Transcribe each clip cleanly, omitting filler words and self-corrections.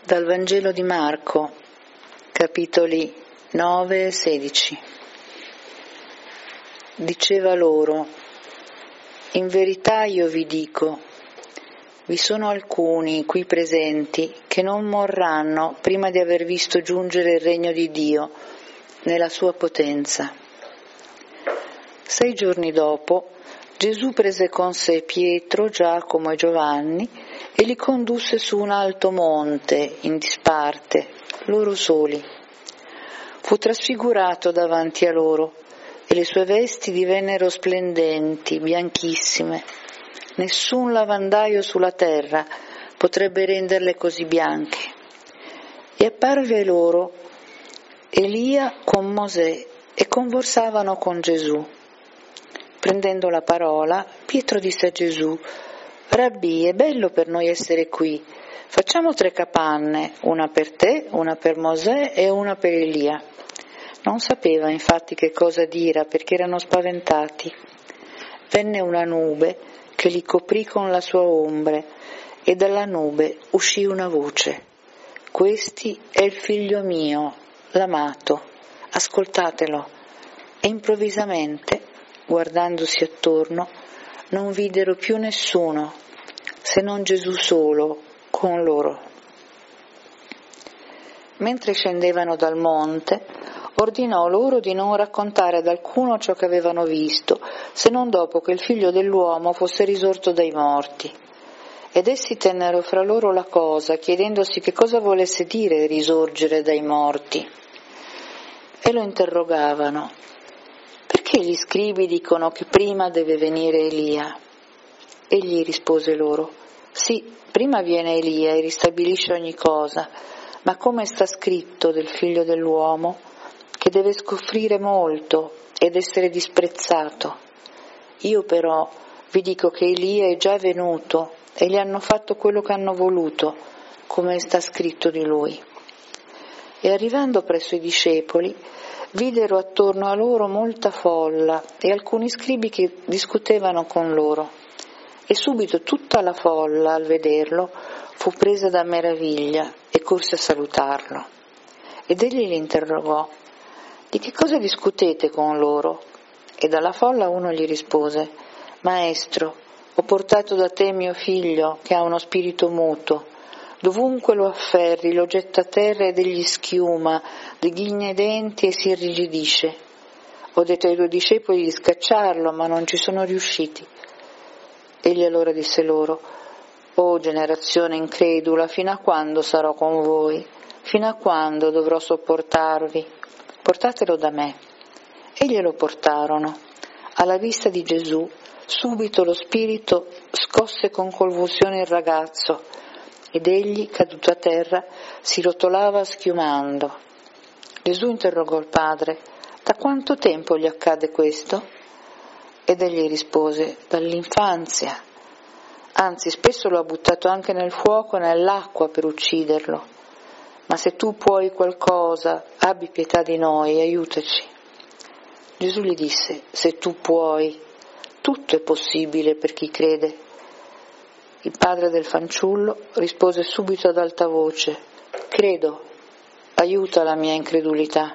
Dal Vangelo di Marco, capitoli 9 e 16. Diceva loro: in verità io vi dico, vi sono alcuni qui presenti che non morranno prima di aver visto giungere il regno di Dio nella sua potenza. 6 giorni dopo, Gesù prese con sé Pietro, Giacomo e Giovanni e li condusse su un alto monte in disparte, loro soli. Fu trasfigurato davanti a loro e le sue vesti divennero splendenti, bianchissime. Nessun lavandaio sulla terra potrebbe renderle così bianche. E apparve loro Elia con Mosè e conversavano con Gesù. Prendendo la parola, Pietro disse a Gesù: Rabbì, è bello per noi essere qui. Facciamo 3 capanne, una per te, una per Mosè e una per Elia. Non sapeva infatti che cosa dire perché erano spaventati. Venne una nube che li coprì con la sua ombre e dalla nube uscì una voce: Questi è il figlio mio, l'amato, ascoltatelo. E improvvisamente, guardandosi attorno, non videro più nessuno, se non Gesù solo, con loro. Mentre scendevano dal monte, ordinò loro di non raccontare ad alcuno ciò che avevano visto, se non dopo che il figlio dell'uomo fosse risorto dai morti. Ed essi tennero fra loro la cosa, chiedendosi che cosa volesse dire risorgere dai morti. E lo interrogavano: perché gli scribi dicono che prima deve venire Elia? Egli rispose loro: sì, prima viene Elia e ristabilisce ogni cosa, ma come sta scritto del figlio dell'uomo, che deve soffrire molto ed essere disprezzato. Io però vi dico che Elia è già venuto e gli hanno fatto quello che hanno voluto, come sta scritto di lui. E arrivando presso i discepoli, videro attorno a loro molta folla e alcuni scribi che discutevano con loro. E subito tutta la folla, al vederlo, fu presa da meraviglia e corse a salutarlo. Ed egli li interrogò: di che cosa discutete con loro? E dalla folla uno gli rispose: Maestro, ho portato da te mio figlio, che ha uno spirito muto. Dovunque lo afferri, lo getta a terra ed egli schiuma, dighigna i denti e si irrigidisce. Ho detto ai tuoi discepoli di scacciarlo, ma non ci sono riusciti. Egli allora disse loro: O generazione incredula, fino a quando sarò con voi? Fino a quando dovrò sopportarvi? Portatelo da me. E glielo portarono. Alla vista di Gesù, subito lo spirito scosse con convulsione il ragazzo, ed egli, caduto a terra, si rotolava schiumando. Gesù interrogò il padre: da quanto tempo gli accade questo? Ed egli rispose: dall'infanzia. Anzi, spesso lo ha buttato anche nel fuoco e nell'acqua per ucciderlo. Ma se tu puoi qualcosa, abbi pietà di noi e aiutaci. Gesù gli disse: se tu puoi, tutto è possibile per chi crede. Il padre del fanciullo rispose subito ad alta voce: credo, aiuta la mia incredulità.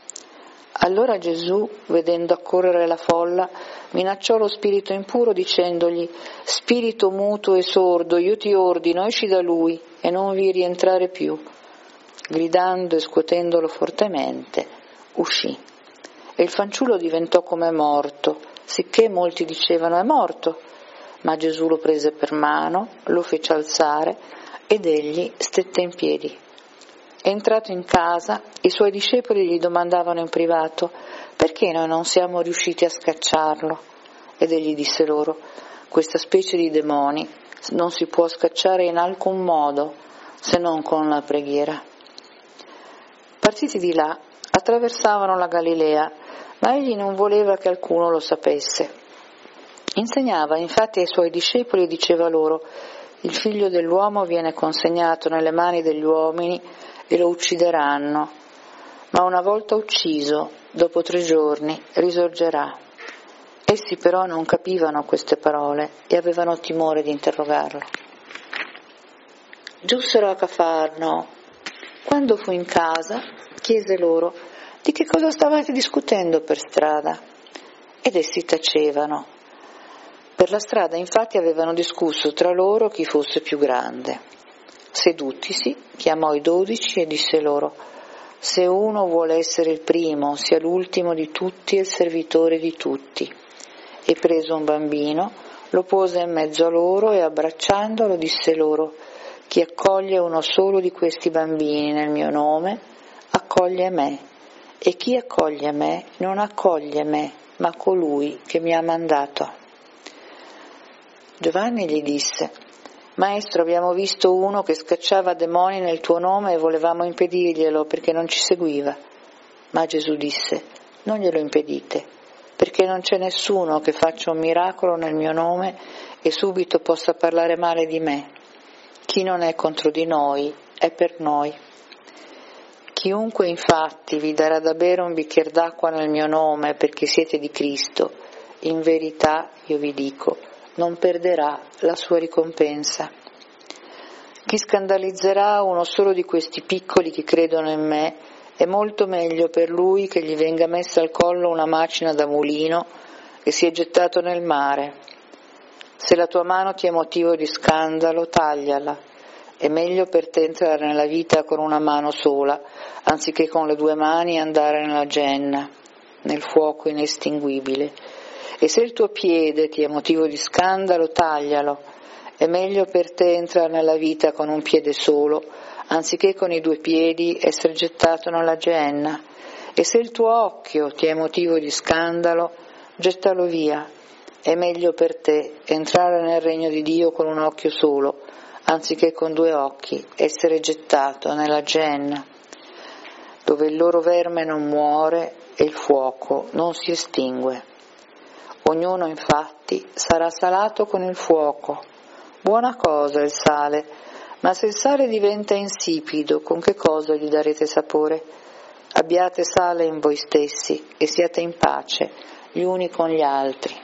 Allora Gesù, vedendo accorrere la folla, minacciò lo spirito impuro dicendogli: spirito muto e sordo, io ti ordino, esci da lui e non vi rientrare più. Gridando e scuotendolo fortemente, uscì. E il fanciullo diventò come morto, sicché molti dicevano: è morto. Ma Gesù lo prese per mano, lo fece alzare ed egli stette in piedi. Entrato in casa, i suoi discepoli gli domandavano in privato: perché noi non siamo riusciti a scacciarlo? Ed egli disse loro: questa specie di demoni non si può scacciare in alcun modo se non con la preghiera. Partiti di là, attraversavano la Galilea, ma egli non voleva che alcuno lo sapesse. Insegnava infatti ai suoi discepoli e diceva loro: il figlio dell'uomo viene consegnato nelle mani degli uomini e lo uccideranno, ma una volta ucciso, dopo 3 giorni, risorgerà. Essi però non capivano queste parole e avevano timore di interrogarlo. Giunsero a Cafarno Quando fu in casa, chiese loro: di che cosa stavate discutendo per strada? Ed essi tacevano. Per la strada infatti avevano discusso tra loro chi fosse più grande. Sedutisi, chiamò i 12 e disse loro: se uno vuole essere il primo, sia l'ultimo di tutti e il servitore di tutti. E preso un bambino, lo pose in mezzo a loro e abbracciandolo disse loro: chi accoglie uno solo di questi bambini nel mio nome, accoglie me, e chi accoglie me non accoglie me, ma colui che mi ha mandato. Giovanni gli disse: Maestro, abbiamo visto uno che scacciava demoni nel tuo nome e volevamo impedirglielo perché non ci seguiva. Ma Gesù disse: non glielo impedite, perché non c'è nessuno che faccia un miracolo nel mio nome e subito possa parlare male di me. Chi non è contro di noi è per noi. Chiunque infatti vi darà da bere un bicchiere d'acqua nel mio nome perché siete di Cristo, in verità io vi dico, non perderà la sua ricompensa. Chi scandalizzerà uno solo di questi piccoli che credono in me, è molto meglio per lui che gli venga messa al collo una macina da mulino e sia gettato nel mare. Se la tua mano ti è motivo di scandalo, tagliala. È meglio per te entrare nella vita con una mano sola, anziché con le 2 mani andare nella genna, nel fuoco inestinguibile. E se il tuo piede ti è motivo di scandalo, taglialo. È meglio per te entrare nella vita con un piede solo, anziché con i 2 piedi essere gettato nella genna. E se il tuo occhio ti è motivo di scandalo, gettalo via. È meglio per te entrare nel regno di Dio con un occhio solo, anziché con 2 occhi essere gettato nella genna, dove il loro verme non muore e il fuoco non si estingue. Ognuno infatti sarà salato con il fuoco. Buona cosa il sale, ma se il sale diventa insipido, con che cosa gli darete sapore? Abbiate sale in voi stessi e siate in pace gli uni con gli altri.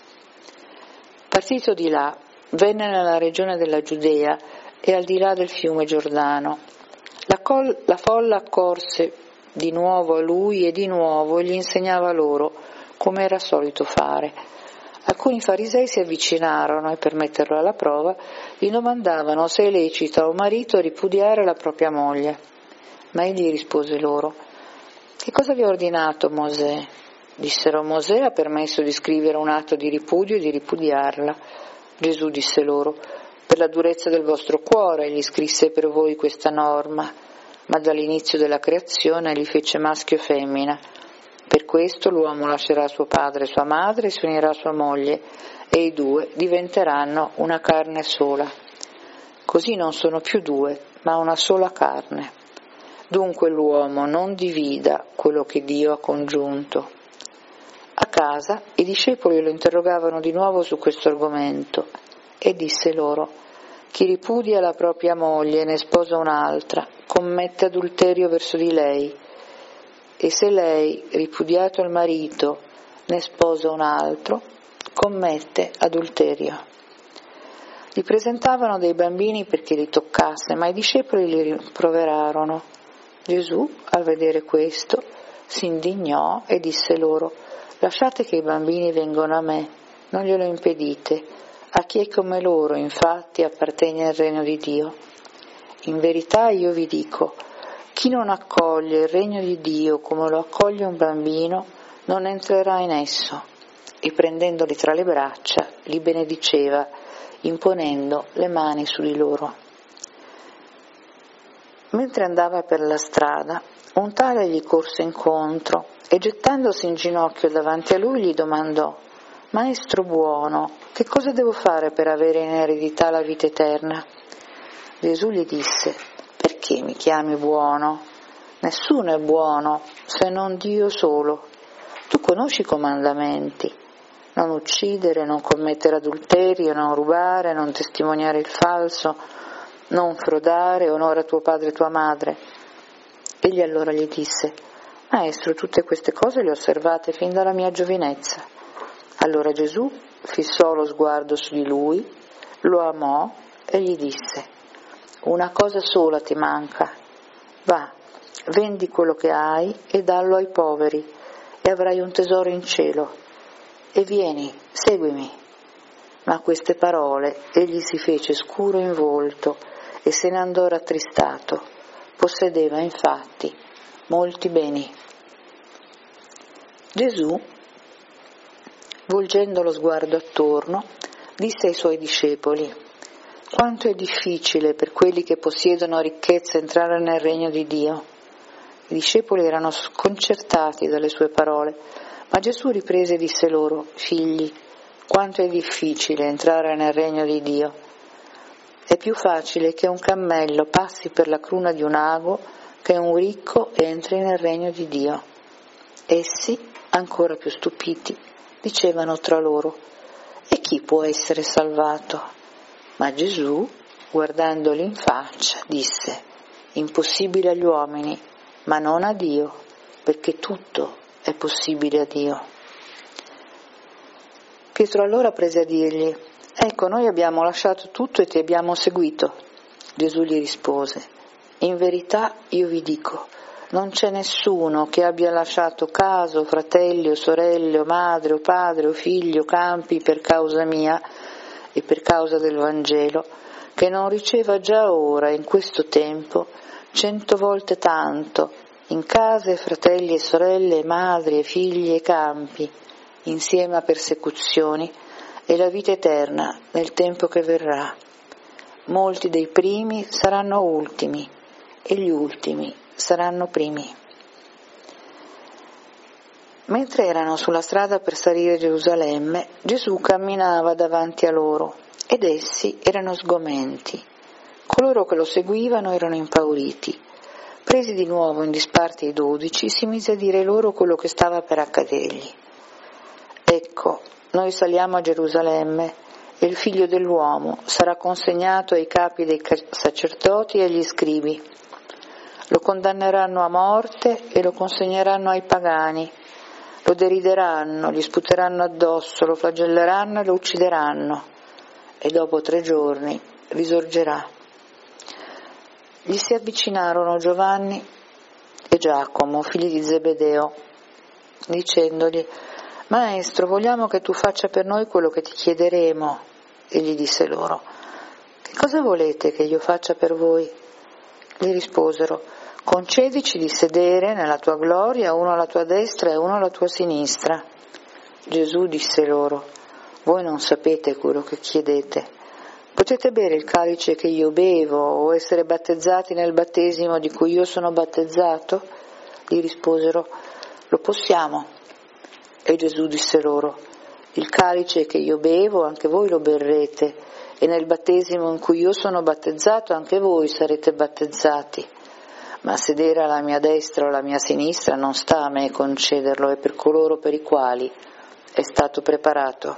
Partito di là, venne nella regione della Giudea e al di là del fiume Giordano. La folla accorse di nuovo a lui e di nuovo gli insegnava loro, come era solito fare. Alcuni farisei si avvicinarono e per metterlo alla prova gli domandavano se è lecito a un marito ripudiare la propria moglie. Ma egli rispose loro: che cosa vi ha ordinato Mosè? Dissero: Mosè ha permesso di scrivere un atto di ripudio e di ripudiarla. Gesù disse loro: per la durezza del vostro cuore gli scrisse per voi questa norma, ma dall'inizio della creazione li fece maschio e femmina. Per questo l'uomo lascerà suo padre e sua madre e si unirà a sua moglie, e i 2 diventeranno una carne sola. Così non sono più 2, ma una sola carne. Dunque l'uomo non divida quello che Dio ha congiunto. A casa i discepoli lo interrogavano di nuovo su questo argomento e disse loro: chi ripudia la propria moglie e ne sposa un'altra commette adulterio verso di lei, e se lei, ripudiato il marito, ne sposa un altro, commette adulterio. Gli presentavano dei bambini perché li toccasse, ma i discepoli li rimproverarono. Gesù, al vedere questo, si indignò e disse loro: lasciate che i bambini vengano a me, non glielo impedite. A chi è come loro, infatti, appartiene il regno di Dio. In verità io vi dico, chi non accoglie il regno di Dio come lo accoglie un bambino, non entrerà in esso. E prendendoli tra le braccia, li benediceva, imponendo le mani su di loro. Mentre andava per la strada, un tale gli corse incontro e gettandosi in ginocchio davanti a lui gli domandò: Maestro buono, che cosa devo fare per avere in eredità la vita eterna? Gesù gli disse: perché mi chiami buono? Nessuno è buono se non Dio solo. Tu conosci i comandamenti: non uccidere, non commettere adulterio, non rubare, non testimoniare il falso, non frodare, onora tuo padre e tua madre. Egli allora gli disse: Maestro, tutte queste cose le ho osservate fin dalla mia giovinezza. Allora Gesù fissò lo sguardo su di lui, lo amò e gli disse: una cosa sola ti manca, Va, vendi quello che hai e dallo ai poveri, e avrai un tesoro in cielo. E vieni, seguimi. Ma a queste parole egli si fece scuro in volto e se ne andò rattristato. Possedeva infatti molti beni. Gesù, volgendo lo sguardo attorno, disse ai suoi discepoli: quanto è difficile per quelli che possiedono ricchezze entrare nel regno di Dio. I discepoli erano sconcertati dalle sue parole, ma Gesù riprese e disse loro: figli, quanto è difficile entrare nel regno di Dio. È più facile che un cammello passi per la cruna di un ago che un ricco entri nel regno di Dio. Essi, ancora più stupiti, dicevano tra loro: e chi può essere salvato? Ma Gesù, guardandoli in faccia, disse: impossibile agli uomini, ma non a Dio, perché tutto è possibile a Dio. Pietro allora prese a dirgli: ecco, noi abbiamo lasciato tutto e ti abbiamo seguito. Gesù gli rispose: in verità io vi dico, non c'è nessuno che abbia lasciato casa o fratelli o sorelle o madre o padre o figli o campi per causa mia e per causa del Vangelo, che non riceva già ora, in questo tempo, 100 volte tanto, in case, fratelli e sorelle, madri e figli e campi, insieme a persecuzioni, e la vita eterna nel tempo che verrà. Molti dei primi saranno ultimi, e gli ultimi saranno primi. Mentre erano sulla strada per salire a Gerusalemme, Gesù camminava davanti a loro, ed essi erano sgomenti. Coloro che lo seguivano erano impauriti. Presi di nuovo in disparte i 12, si mise a dire loro quello che stava per accadergli. Ecco, noi saliamo a Gerusalemme, e il Figlio dell'uomo sarà consegnato ai capi dei sacerdoti e agli scribi. Lo condanneranno a morte e lo consegneranno ai pagani. Lo derideranno, gli sputeranno addosso, lo flagelleranno e lo uccideranno, e dopo 3 giorni risorgerà. Gli si avvicinarono Giovanni e Giacomo, figli di Zebedeo, dicendogli: Maestro, vogliamo che tu faccia per noi quello che ti chiederemo. Egli disse loro: che cosa volete che io faccia per voi? Gli risposero: concedici di sedere nella tua gloria, uno alla tua destra e uno alla tua sinistra. Gesù disse loro: voi non sapete quello che chiedete. Potete bere il calice che io bevo o essere battezzati nel battesimo di cui io sono battezzato? Gli risposero: lo possiamo. E Gesù disse loro: il calice che io bevo anche voi lo berrete, e nel battesimo in cui io sono battezzato anche voi sarete battezzati. Ma sedere alla mia destra o alla mia sinistra non sta a me concederlo, è per coloro per i quali è stato preparato.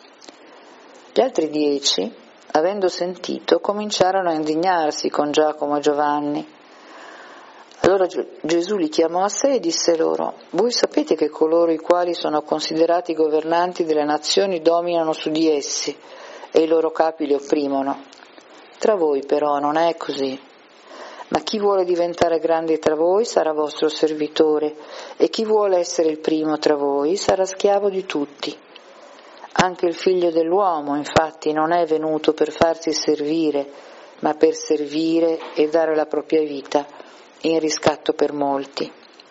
Gli altri 10, avendo sentito, cominciarono a indignarsi con Giacomo e Giovanni. Allora Gesù li chiamò a sé e disse loro: voi sapete che coloro i quali sono considerati governanti delle nazioni dominano su di essi e i loro capi li opprimono. Tra voi però non è così. Ma chi vuole diventare grande tra voi sarà vostro servitore, e chi vuole essere il primo tra voi sarà schiavo di tutti. Anche il Figlio dell'uomo, infatti, non è venuto per farsi servire, ma per servire e dare la propria vita in riscatto per molti.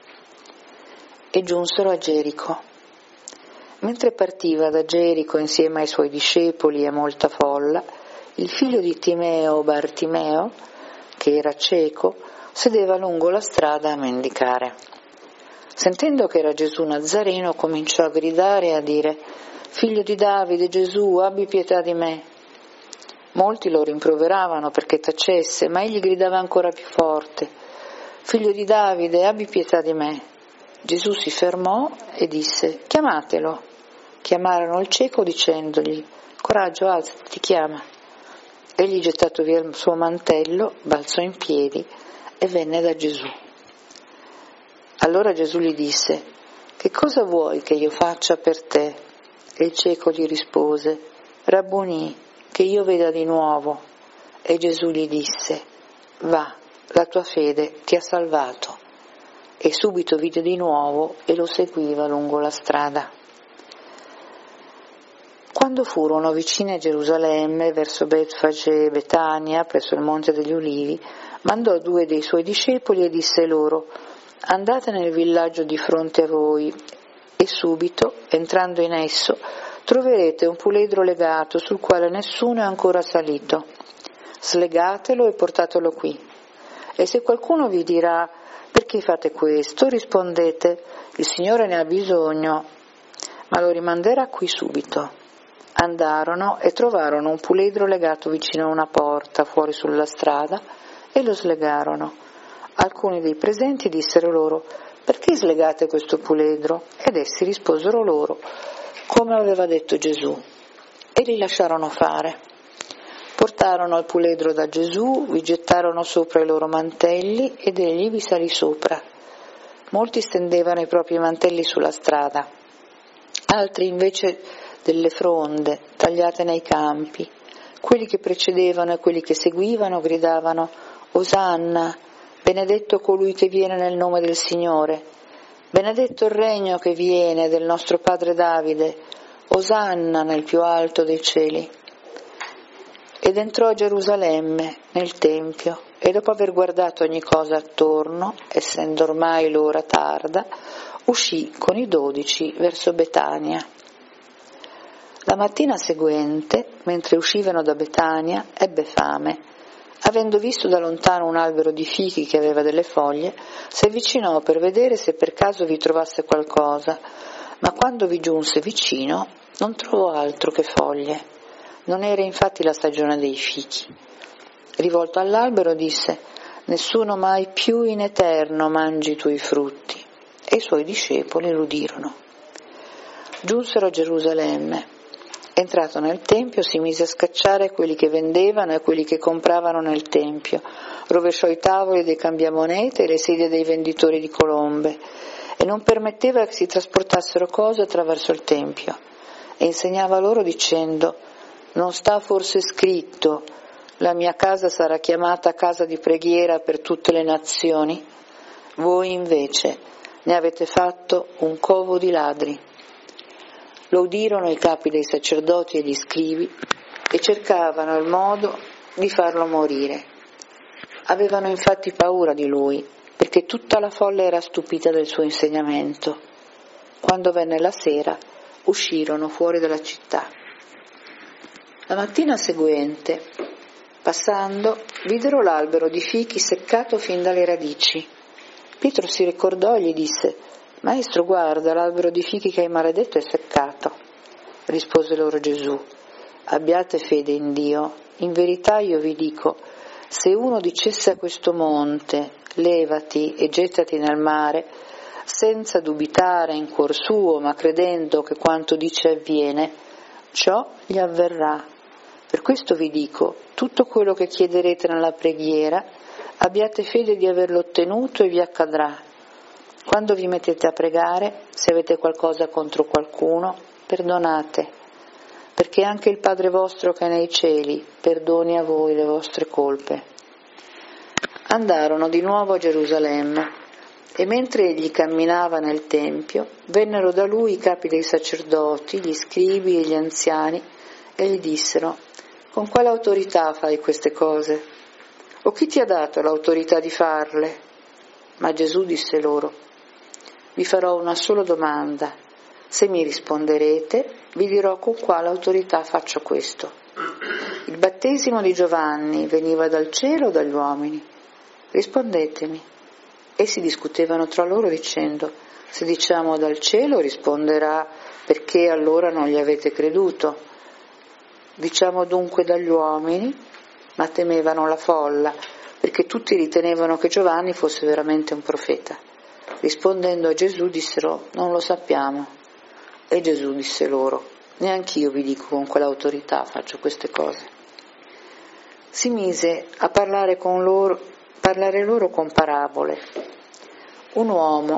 E giunsero a Gerico. Mentre partiva da Gerico insieme ai suoi discepoli e molta folla, il figlio di Timeo, Bartimeo, che era cieco, sedeva lungo la strada a mendicare. Sentendo che era Gesù Nazareno, cominciò a gridare e a dire: figlio di Davide, Gesù, abbi pietà di me. Molti lo rimproveravano perché tacesse, ma egli gridava ancora più forte: figlio di Davide, abbi pietà di me. Gesù si fermò e disse: chiamatelo. Chiamarono il cieco dicendogli: coraggio, alzati, ti chiama. Egli, gettato via il suo mantello, balzò in piedi e venne da Gesù. Allora Gesù gli disse: che cosa vuoi che io faccia per te? E il cieco gli rispose: Rabbunì, che io veda di nuovo. E Gesù gli disse: va, la tua fede ti ha salvato. E subito vide di nuovo e lo seguiva lungo la strada. Quando furono vicini a Gerusalemme, verso Betfage e Betania, presso il Monte degli Ulivi, mandò 2 dei suoi discepoli e disse loro: andate nel villaggio di fronte a voi, e subito, entrando in esso, troverete un puledro legato sul quale nessuno è ancora salito. Slegatelo e portatelo qui. E se qualcuno vi dirà: perché fate questo? Rispondete: il Signore ne ha bisogno, ma lo rimanderà qui subito. Andarono e trovarono un puledro legato vicino a una porta, fuori sulla strada, e lo slegarono. Alcuni dei presenti dissero loro: perché slegate questo puledro? Ed essi risposero loro come aveva detto Gesù, e li lasciarono fare. Portarono il puledro da Gesù, vi gettarono sopra i loro mantelli ed egli vi salì sopra. Molti stendevano i propri mantelli sulla strada, altri invece delle fronde tagliate nei campi. Quelli che precedevano e quelli che seguivano gridavano: Osanna, benedetto colui che viene nel nome del Signore, benedetto il regno che viene del nostro padre Davide, Osanna nel più alto dei cieli. Ed entrò a Gerusalemme, nel Tempio, e dopo aver guardato ogni cosa attorno, essendo ormai l'ora tarda, uscì con i 12 verso Betania. La mattina seguente, mentre uscivano da Betania, ebbe fame. Avendo visto da lontano un albero di fichi che aveva delle foglie, si avvicinò per vedere se per caso vi trovasse qualcosa, ma quando vi giunse vicino non trovò altro che foglie. Non era infatti la stagione dei fichi. Rivolto all'albero disse: nessuno mai più in eterno mangi i tuoi frutti. E i suoi discepoli l'udirono. Giunsero a Gerusalemme. Entrato nel Tempio si mise a scacciare quelli che vendevano e quelli che compravano nel Tempio, rovesciò i tavoli dei cambiamonete e le sedie dei venditori di colombe, e non permetteva che si trasportassero cose attraverso il Tempio, e insegnava loro dicendo: non sta forse scritto: la mia casa sarà chiamata casa di preghiera per tutte le nazioni? Voi invece ne avete fatto un covo di ladri. Lo udirono i capi dei sacerdoti e gli scribi e cercavano il modo di farlo morire. Avevano infatti paura di lui, perché tutta la folla era stupita del suo insegnamento. Quando venne la sera, uscirono fuori dalla città. La mattina seguente, passando, videro l'albero di fichi seccato fin dalle radici. Pietro si ricordò e gli disse: Maestro, guarda, l'albero di fichi che hai maledetto è seccato. Rispose loro Gesù: abbiate fede in Dio. In verità io vi dico, se uno dicesse a questo monte: levati e gettati nel mare, senza dubitare in cuor suo, ma credendo che quanto dice avviene, ciò gli avverrà. Per questo vi dico, tutto quello che chiederete nella preghiera, abbiate fede di averlo ottenuto e vi accadrà. Quando vi mettete a pregare, se avete qualcosa contro qualcuno, perdonate, perché anche il Padre vostro che è nei cieli perdoni a voi le vostre colpe. Andarono di nuovo a Gerusalemme, e mentre egli camminava nel Tempio, vennero da lui i capi dei sacerdoti, gli scribi e gli anziani, e gli dissero: con quale autorità fai queste cose? O chi ti ha dato l'autorità di farle? Ma Gesù disse loro: vi farò una sola domanda. Se mi risponderete, vi dirò con quale autorità faccio questo. Il battesimo di Giovanni veniva dal cielo o dagli uomini? Rispondetemi. Essi discutevano tra loro dicendo: se diciamo dal cielo, risponderà: perché allora non gli avete creduto? Diciamo dunque dagli uomini? Ma temevano la folla, perché tutti ritenevano che Giovanni fosse veramente un profeta. Rispondendo a Gesù dissero: non lo sappiamo. E Gesù disse loro: neanch'io vi dico con quale autorità faccio queste cose. Si mise a parlare loro con parabole. Un uomo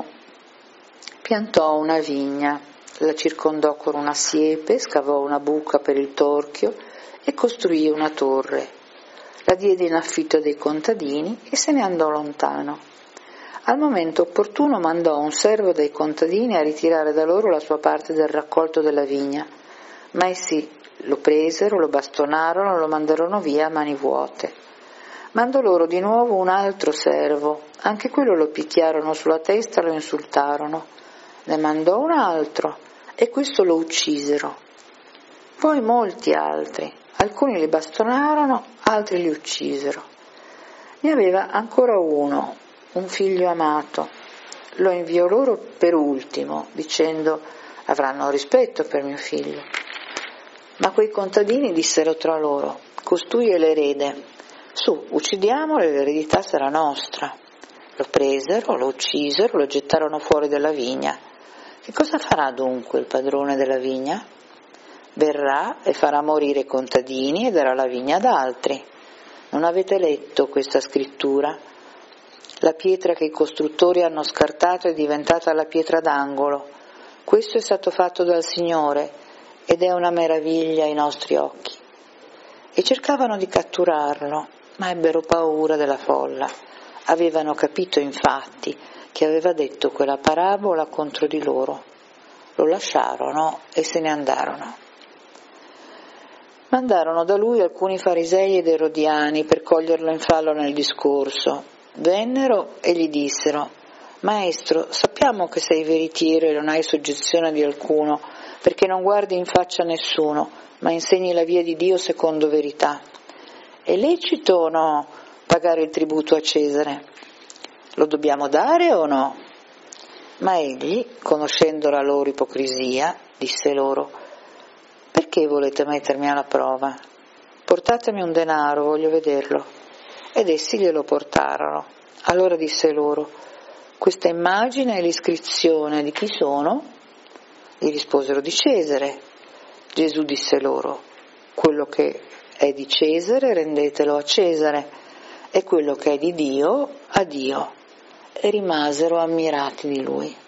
piantò una vigna, la circondò con una siepe, scavò una buca per il torchio e costruì una torre. la diede in affitto a dei contadini e se ne andò lontano. Al momento opportuno mandò un servo dei contadini a ritirare da loro la sua parte del raccolto della vigna, ma essi lo presero, lo bastonarono, lo mandarono via a mani vuote. Mandò loro di nuovo un altro servo, anche quello lo picchiarono sulla testa e lo insultarono. Ne mandò un altro e questo lo uccisero. Poi molti altri, alcuni li bastonarono, altri li uccisero. Ne aveva ancora uno, un figlio amato. Lo inviò loro per ultimo, dicendo: avranno rispetto per mio figlio. Ma quei contadini dissero tra loro: costui è l'erede, su, uccidiamolo e l'eredità sarà nostra. Lo presero, lo uccisero, lo gettarono fuori dalla vigna. Che cosa farà dunque il padrone della vigna? Verrà e farà morire i contadini e darà la vigna ad altri. Non avete letto questa scrittura? La pietra che i costruttori hanno scartato è diventata la pietra d'angolo. Questo è stato fatto dal Signore ed è una meraviglia ai nostri occhi. E cercavano di catturarlo, ma ebbero paura della folla. Avevano capito infatti che aveva detto quella parabola contro di loro. Lo lasciarono e se ne andarono. Mandarono da lui alcuni farisei ed erodiani per coglierlo in fallo nel discorso. Vennero e gli dissero: Maestro, sappiamo che sei veritiero e non hai soggezione di alcuno, perché non guardi in faccia a nessuno, ma insegni la via di Dio secondo verità. È lecito o no pagare il tributo a Cesare? Lo dobbiamo dare o no? Ma egli, conoscendo la loro ipocrisia, disse loro: perché volete mettermi alla prova? Portatemi un denaro, voglio vederlo. Ed essi glielo portarono. Allora disse loro: questa immagine e l'iscrizione di chi sono? Gli risposero: di Cesare. Gesù disse loro: quello che è di Cesare rendetelo a Cesare, e quello che è di Dio a Dio. E rimasero ammirati di lui.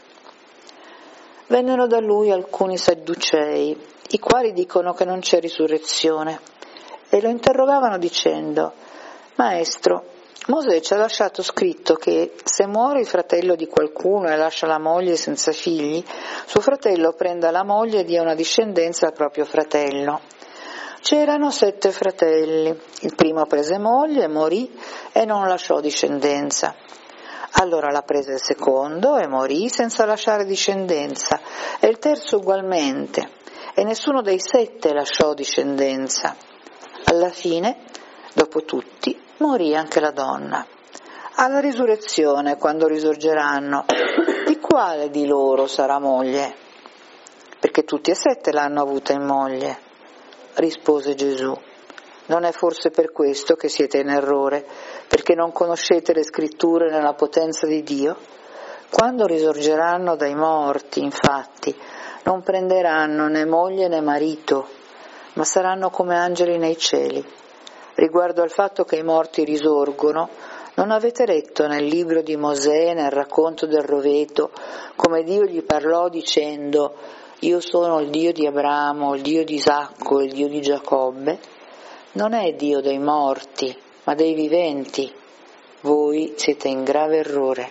Vennero da lui alcuni sadducei, i quali dicono che non c'è risurrezione, e lo interrogavano dicendo: Maestro, Mosè ci ha lasciato scritto che se muore il fratello di qualcuno e lascia la moglie senza figli, suo fratello prenda la moglie e dia una discendenza al proprio fratello. C'erano 7 fratelli, il primo prese moglie, morì e non lasciò discendenza. Allora la prese il secondo e morì senza lasciare discendenza, e il terzo ugualmente, e nessuno dei 7 lasciò discendenza. Alla fine, dopo tutti, morì anche la donna. Alla risurrezione, quando risorgeranno, di quale di loro sarà moglie? Perché tutti e 7 l'hanno avuta in moglie. Rispose Gesù: non è forse per questo che siete in errore, perché non conoscete le scritture nella potenza di Dio? Quando risorgeranno dai morti, infatti, non prenderanno né moglie né marito, ma saranno come angeli nei cieli. Riguardo al fatto che i morti risorgono, non avete letto nel libro di Mosè, nel racconto del roveto, come Dio gli parlò dicendo: io sono il Dio di Abramo, il Dio di Isacco, il Dio di Giacobbe? Non è Dio dei morti, ma dei viventi. Voi siete in grave errore.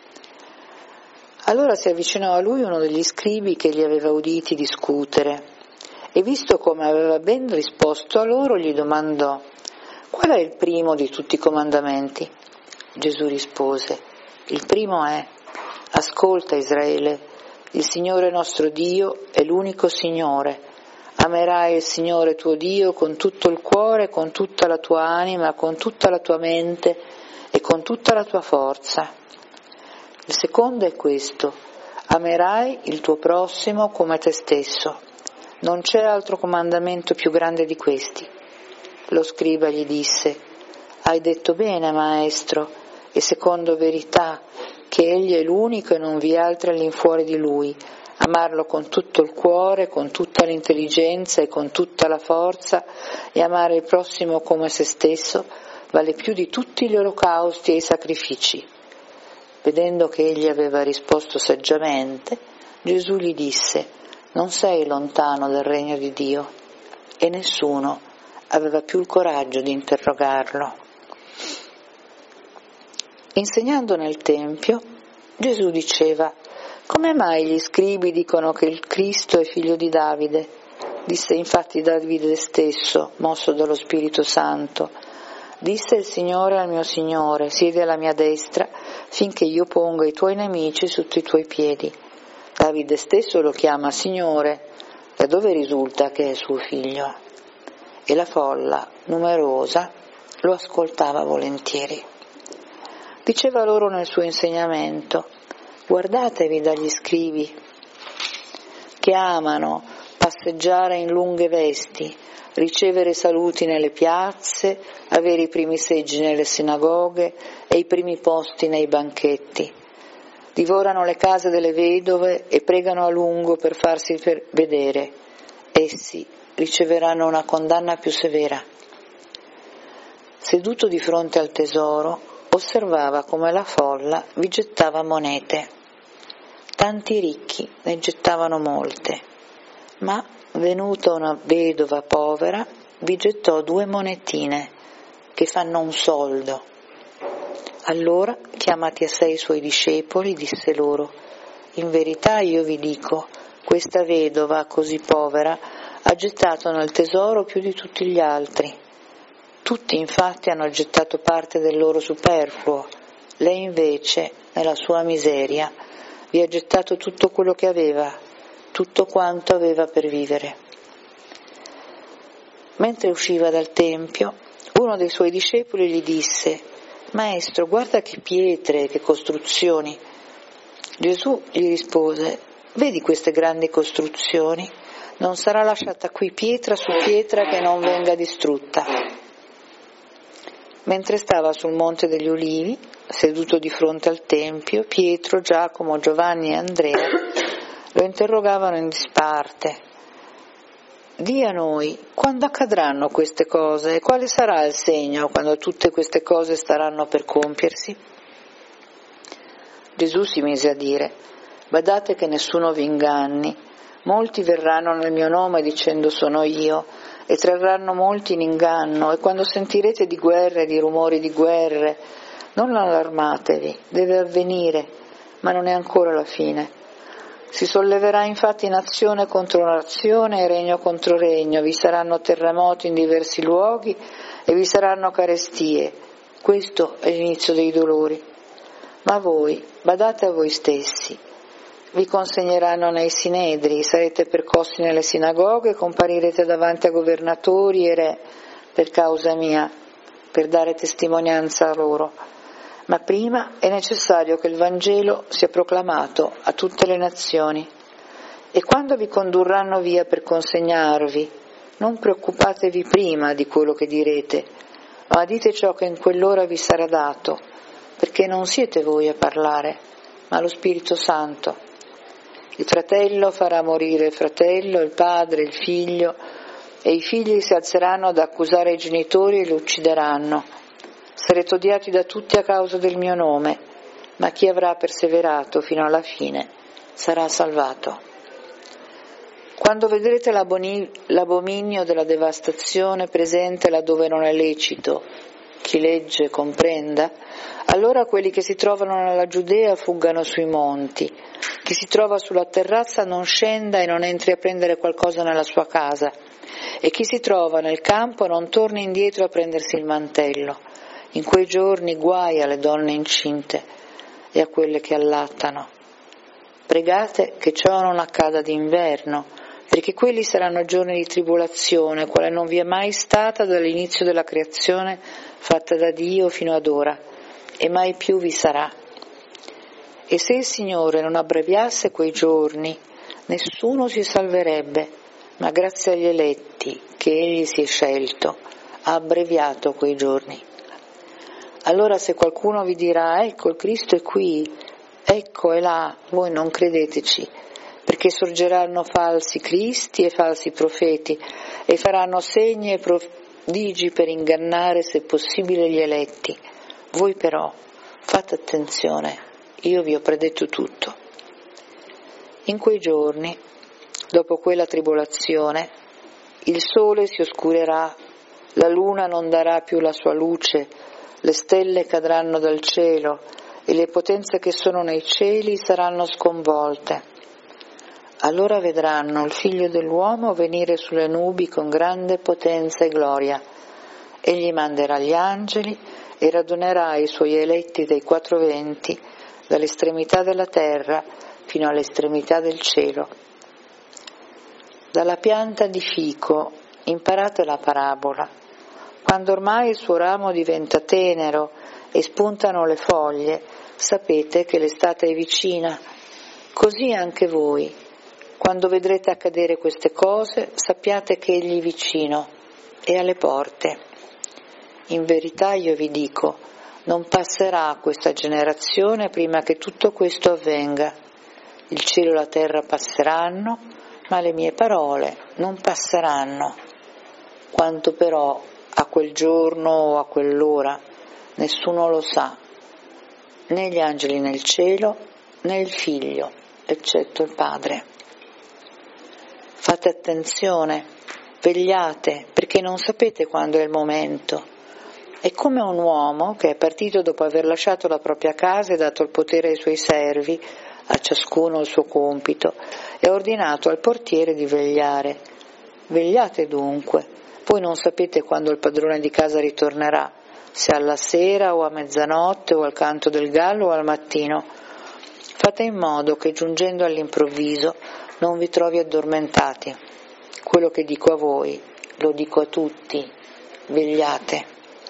Allora si avvicinò a lui uno degli scribi che li aveva uditi discutere, e visto come aveva ben risposto a loro, gli domandò: qual è il primo di tutti i comandamenti? Gesù rispose: il primo è: ascolta Israele, il Signore nostro Dio è l'unico Signore. Amerai il Signore tuo Dio con tutto il cuore, con tutta la tua anima, con tutta la tua mente e con tutta la tua forza. Il secondo è questo: amerai il tuo prossimo come te stesso. Non c'è altro comandamento più grande di questi. Lo scriba gli disse: hai detto bene, maestro, e secondo verità, che egli è l'unico e non vi è altri all'infuori di lui. Amarlo con tutto il cuore, con tutta l'intelligenza e con tutta la forza, e amare il prossimo come se stesso vale più di tutti gli olocausti e i sacrifici. Vedendo che egli aveva risposto saggiamente, Gesù gli disse: non sei lontano dal regno di Dio. E nessuno, aveva più il coraggio di interrogarlo. Insegnando nel Tempio, Gesù diceva: come mai gli scribi dicono che il Cristo è figlio di Davide? Disse infatti Davide stesso, mosso dallo Spirito Santo. Disse il Signore al mio Signore: siedi alla mia destra finché io ponga i tuoi nemici sotto i tuoi piedi. Davide stesso lo chiama Signore. Da dove risulta che è suo figlio? E la folla, numerosa, lo ascoltava volentieri. Diceva loro nel suo insegnamento: guardatevi dagli scribi che amano passeggiare in lunghe vesti, ricevere saluti nelle piazze, avere i primi seggi nelle sinagoghe e i primi posti nei banchetti. Divorano le case delle vedove e pregano a lungo per farsi vedere. Essi riceveranno una condanna più severa. Seduto di fronte al tesoro, osservava come la folla vi gettava monete. Tanti ricchi ne gettavano molte, ma venuta una vedova povera vi gettò 2 monetine che fanno un soldo. Allora, chiamati a sé i suoi discepoli, disse loro: in verità io vi dico, questa vedova così povera ha gettato nel tesoro più di tutti gli altri. Tutti infatti hanno gettato parte del loro superfluo, lei invece, nella sua miseria, vi ha gettato tutto quello che aveva, tutto quanto aveva per vivere. Mentre usciva dal Tempio, uno dei suoi discepoli gli disse: Maestro, guarda che pietre, che costruzioni. Gesù gli rispose: vedi queste grandi costruzioni? Non sarà lasciata qui pietra su pietra che non venga distrutta. Mentre stava sul Monte degli Ulivi, seduto di fronte al Tempio, Pietro, Giacomo, Giovanni e Andrea lo interrogavano in disparte: di a noi, quando accadranno queste cose e quale sarà il segno quando tutte queste cose staranno per compiersi? Gesù si mise a dire: badate che nessuno vi inganni, molti verranno nel mio nome dicendo sono io, e trarranno molti in inganno, e quando sentirete di guerre e di rumori di guerre, non allarmatevi, deve avvenire, ma non è ancora la fine. Si solleverà infatti nazione contro nazione e regno contro regno, vi saranno terremoti in diversi luoghi e vi saranno carestie. Questo è l'inizio dei dolori. Ma voi, badate a voi stessi. Vi consegneranno nei sinedri, sarete percossi nelle sinagoghe, comparirete davanti a governatori e re per causa mia, per dare testimonianza a loro. Ma prima è necessario che il Vangelo sia proclamato a tutte le nazioni. E quando vi condurranno via per consegnarvi, non preoccupatevi prima di quello che direte, ma dite ciò che in quell'ora vi sarà dato, perché non siete voi a parlare, ma lo Spirito Santo. Il fratello farà morire il fratello, il padre, il figlio, e i figli si alzeranno ad accusare i genitori e li uccideranno. Sarete odiati da tutti a causa del mio nome, ma chi avrà perseverato fino alla fine sarà salvato. Quando vedrete l'abominio della devastazione presente laddove non è lecito, chi legge comprenda, allora quelli che si trovano nella Giudea fuggano sui monti, chi si trova sulla terrazza non scenda e non entri a prendere qualcosa nella sua casa, e chi si trova nel campo non torni indietro a prendersi il mantello. In quei giorni guai alle donne incinte e a quelle che allattano. Pregate che ciò non accada d'inverno, perché quelli saranno giorni di tribolazione, quale non vi è mai stata dall'inizio della creazione fatta da Dio fino ad ora, e mai più vi sarà. E se il Signore non abbreviasse quei giorni, nessuno si salverebbe, ma grazie agli eletti che Egli si è scelto, ha abbreviato quei giorni. Allora se qualcuno vi dirà: ecco il Cristo è qui, ecco è là, voi non credeteci, perché sorgeranno falsi cristi e falsi profeti e faranno segni e prodigi per ingannare se possibile gli eletti. Voi però fate attenzione, io vi ho predetto tutto. In quei giorni, dopo quella tribolazione, il sole si oscurerà La luna non darà più la sua luce, le stelle cadranno dal cielo e le potenze che sono nei cieli saranno sconvolte. Allora vedranno il Figlio dell'uomo venire sulle nubi con grande potenza e gloria. Egli manderà gli angeli e radunerà i suoi eletti dai quattro venti, dall'estremità della terra fino all'estremità del cielo. Dalla pianta di fico imparate la parabola. Quando ormai il suo ramo diventa tenero e spuntano le foglie, sapete che l'estate è vicina. Così anche voi, quando vedrete accadere queste cose, sappiate che egli è vicino, è alle porte. In verità io vi dico, non passerà questa generazione prima che tutto questo avvenga. Il cielo e la terra passeranno, ma le mie parole non passeranno. Quanto però a quel giorno o a quell'ora nessuno lo sa, né gli angeli nel cielo, né il Figlio, eccetto il Padre. Fate attenzione, vegliate, perché non sapete quando è il momento. È come un uomo che è partito dopo aver lasciato la propria casa e dato il potere ai suoi servi, a ciascuno il suo compito, e ha ordinato al portiere di vegliare. Vegliate dunque, voi non sapete quando il padrone di casa ritornerà, se alla sera o a mezzanotte o al canto del gallo o al mattino. Fate in modo che giungendo all'improvviso non vi trovi addormentati. Quello che dico a voi lo dico a tutti, vegliate.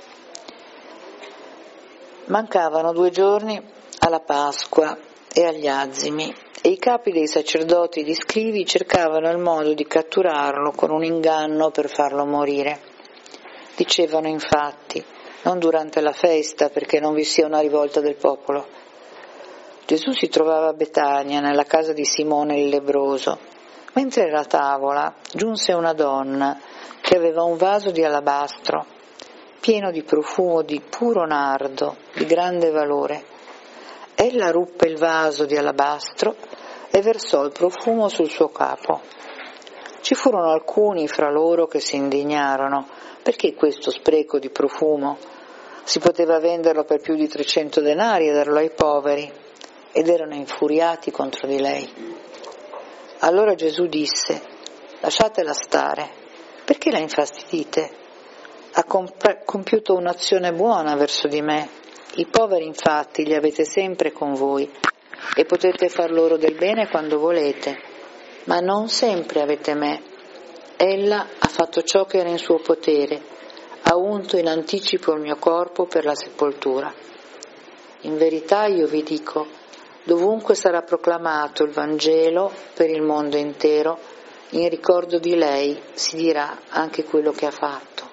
Mancavano 2 giorni alla Pasqua e agli azimi, e i capi dei sacerdoti e gli scrivi cercavano il modo di catturarlo con un inganno per farlo morire. Dicevano infatti, non durante la festa, perché non vi sia una rivolta del popolo. Gesù si trovava a Betania, nella casa di Simone il lebbroso. Mentre era a tavola, giunse una donna che aveva un vaso di alabastro, pieno di profumo di puro nardo, di grande valore. Ella ruppe il vaso di alabastro e versò il profumo sul suo capo. Ci furono alcuni fra loro che si indignarono. Perché questo spreco di profumo? Si poteva venderlo per più di 300 denari e darlo ai poveri, ed erano infuriati contro di lei. Allora Gesù disse: lasciatela stare, perché la infastidite? Ha compiuto un'azione buona verso di me. I poveri infatti li avete sempre con voi e potete far loro del bene quando volete, ma non sempre avete me. Ella ha fatto ciò che era in suo potere, ha unto in anticipo il mio corpo per la sepoltura. In verità io vi dico, dovunque sarà proclamato il Vangelo per il mondo intero, in ricordo di lei si dirà anche quello che ha fatto.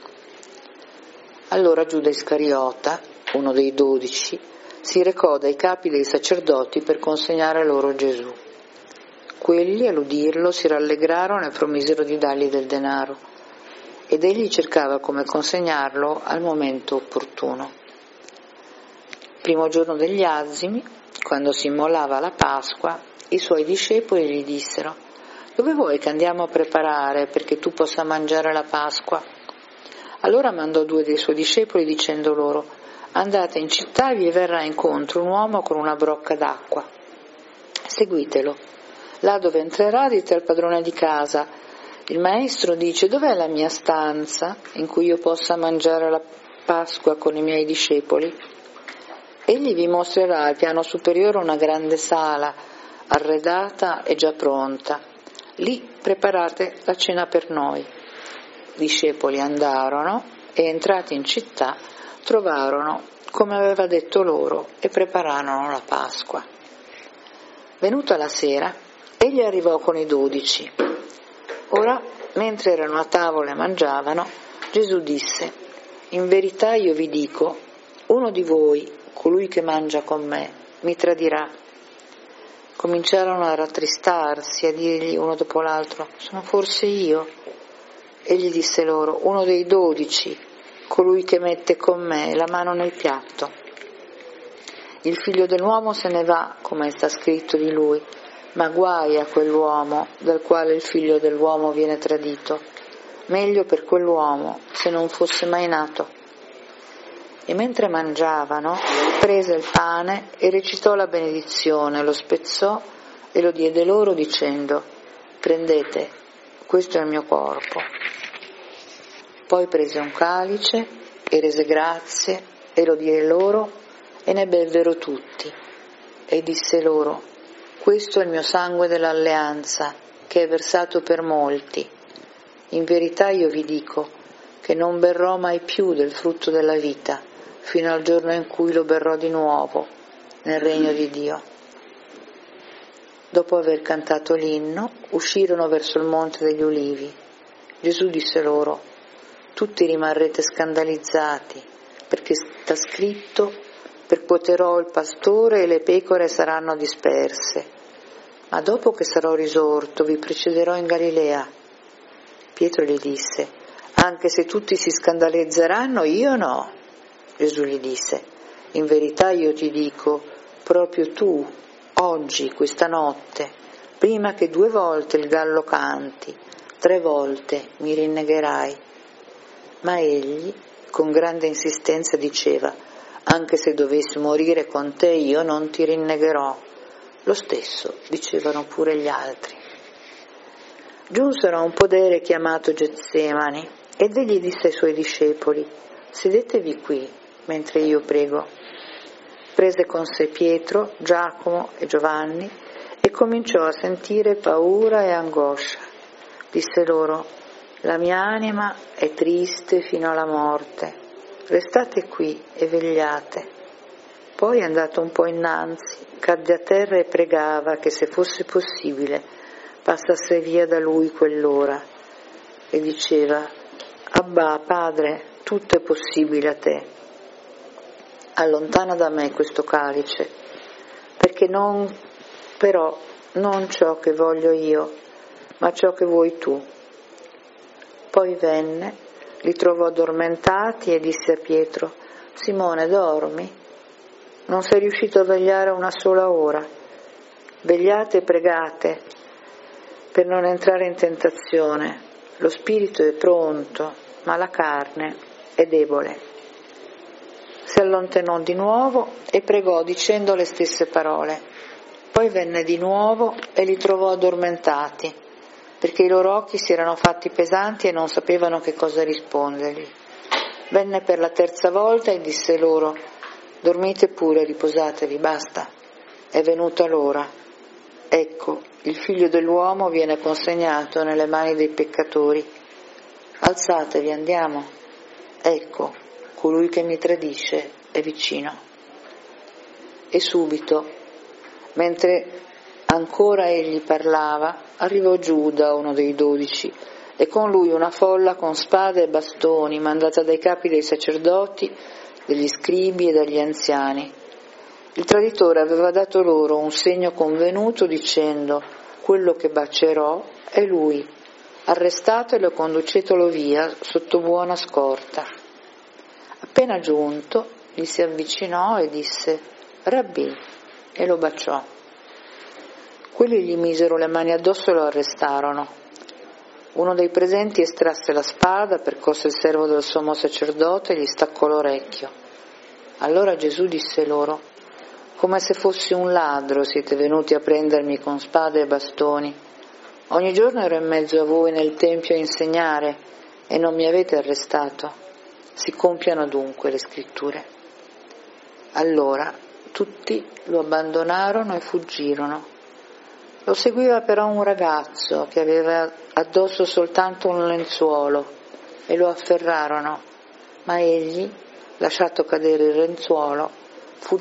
Allora Giuda Iscariota, uno dei 12, si recò dai capi dei sacerdoti per consegnare loro Gesù. Quelli, all'udirlo, si rallegrarono e promisero di dargli del denaro, ed egli cercava come consegnarlo al momento opportuno. Primo giorno degli azimi, quando si immolava la Pasqua, i suoi discepoli gli dissero: «Dove vuoi che andiamo a preparare perché tu possa mangiare la Pasqua?» Allora mandò 2 dei suoi discepoli dicendo loro: «Andate in città e vi verrà incontro un uomo con una brocca d'acqua. Seguitelo. Là dove entrerà dite al padrone di casa: il maestro dice: dov'è la mia stanza in cui io possa mangiare la Pasqua con i miei discepoli? Egli vi mostrerà al piano superiore una grande sala, arredata e già pronta. Lì preparate la cena per noi». I discepoli andarono e, entrati in città, trovarono come aveva detto loro e prepararono la Pasqua. Venuta la sera, egli arrivò con i 12. Ora, mentre erano a tavola e mangiavano, Gesù disse: «In verità io vi dico, uno di voi, colui che mangia con me, mi tradirà». Cominciarono a rattristarsi, a dirgli uno dopo l'altro: «Sono forse io?» Egli disse loro: «Uno dei 12, colui che mette con me la mano nel piatto. Il figlio dell'uomo se ne va, come sta scritto di lui, ma guai a quell'uomo dal quale il figlio dell'uomo viene tradito. meglio per quell'uomo se non fosse mai nato. E mentre mangiavano, prese il pane e recitò la benedizione, lo spezzò e lo diede loro dicendo: prendete, questo è il mio corpo. Poi prese un calice e rese grazie e lo diede loro e ne bevvero tutti. E disse loro: questo è il mio sangue dell'alleanza, che è versato per molti. In verità io vi dico che non berrò mai più del frutto della vita, fino al giorno in cui lo berrò di nuovo nel regno di Dio. Dopo aver cantato l'inno, uscirono verso il monte degli Ulivi. Gesù disse loro: tutti rimarrete scandalizzati, perché sta scritto: percuoterò il pastore e le pecore saranno disperse. Ma dopo che sarò risorto vi precederò in Galilea. Pietro gli disse: anche se tutti si scandalizzeranno, io no. Gesù gli disse: in verità io ti dico, proprio tu, oggi, questa notte, prima che 2 volte il gallo canti, 3 volte mi rinnegherai. Ma egli, con grande insistenza, diceva: anche se dovessi morire con te, io non ti rinnegherò. Lo stesso dicevano pure gli altri. Giunsero a un podere chiamato Getsemani ed egli disse ai suoi discepoli: sedetevi qui mentre io prego. Prese con sé Pietro, Giacomo e Giovanni e cominciò a sentire paura e angoscia. Disse loro: la mia anima è triste fino alla morte, restate qui e vegliate. Poi, andato un po' innanzi, cadde a terra e pregava che, se fosse possibile, passasse via da lui quell'ora, e diceva: Abbà, Padre, tutto è possibile a te. Allontana da me questo calice, perché però non ciò che voglio io, ma ciò che vuoi tu. Poi venne, li trovò addormentati e disse a Pietro: Simone, dormi? Non sei riuscito a vegliare una sola ora? Vegliate e pregate per non entrare in tentazione. Lo spirito è pronto, ma la carne è debole. Si allontanò di nuovo e pregò dicendo le stesse parole. Poi venne di nuovo e li trovò addormentati, perché i loro occhi si erano fatti pesanti e non sapevano che cosa rispondergli. Venne per la 3ª volta e disse loro: dormite pure, riposatevi, basta. È venuta l'ora. Ecco, il figlio dell'uomo viene consegnato nelle mani dei peccatori. Alzatevi, andiamo. Ecco, colui che mi tradisce è vicino. E subito, mentre ancora egli parlava, arrivò Giuda, uno dei 12, e con lui una folla con spade e bastoni, mandata dai capi dei sacerdoti, degli scribi e dagli anziani. Il traditore aveva dato loro un segno convenuto dicendo: quello che bacerò è lui, arrestatelo e conducetelo via sotto buona scorta. Appena giunto gli si avvicinò e disse: Rabbì, e lo baciò. Quelli gli misero le mani addosso e lo arrestarono. Uno dei presenti estrasse la spada, percosse il servo del sommo sacerdote e gli staccò l'orecchio. Allora Gesù disse loro: come se fossi un ladro siete venuti a prendermi con spade e bastoni. Ogni giorno ero in mezzo a voi nel tempio a insegnare e non mi avete arrestato. Si compiano dunque le scritture. Allora tutti lo abbandonarono e fuggirono. Lo seguiva però un ragazzo che aveva addosso soltanto un lenzuolo e lo afferrarono, ma egli, lasciato cadere il lenzuolo,